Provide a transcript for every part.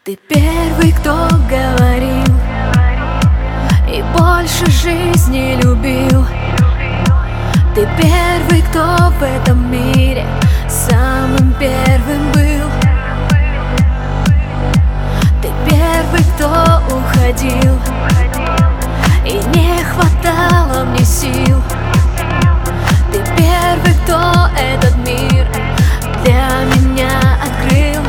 Ты первый, кто говорил и больше жизни любил. Ты первый, кто в этом мире самым первым был. Ты первый, кто уходил, и не хватало мне сил. Ты первый, кто этот мир для меня открыл.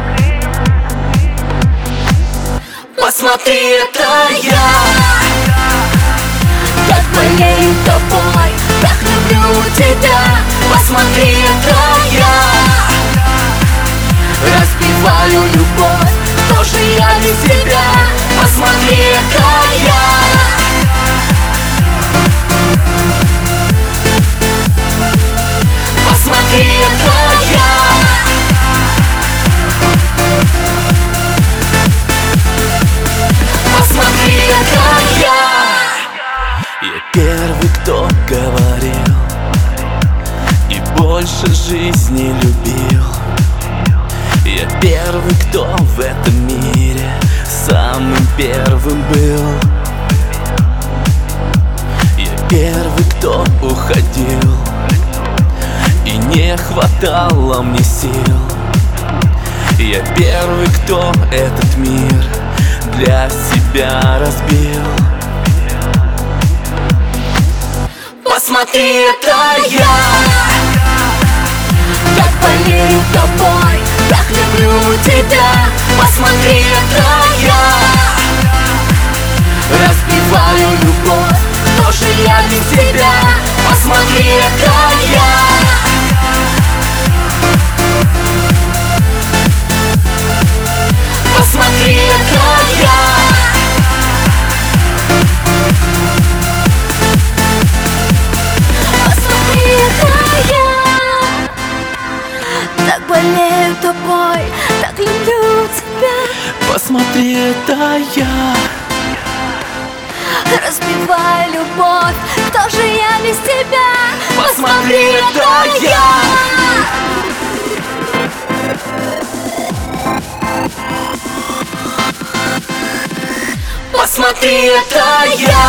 Посмотри, это я, как болею тобой, как люблю тебя. посмотри, это я, Распеваю любовь, тоже я без тебя. Посмотри, это я, посмотри, это я, посмотри, это я. Я первый, кто говорил и больше жизни любил. Я первый, кто в этом мире самым первым был. Я первый, кто уходил, и не хватало мне сил. Я первый, кто этот мир для себя разбил. Посмотри, это я, как болею тобой, как люблю тебя. Посмотри, это я, распеваю любовь, тоже я без тебя. Посмотри, это я, посмотри, это я, посмотри, это я. Так болею тобой, так люблю тебя. Посмотри, это я, Распеваю любовь, кто же я без тебя? посмотри, это я, посмотри, это я,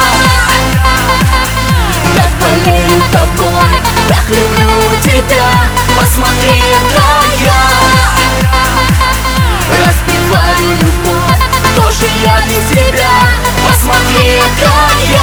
как болею тобой, так люблю тебя. Посмотри, это я, распеваю любовь, тоже я без тебя. Посмотри, это я.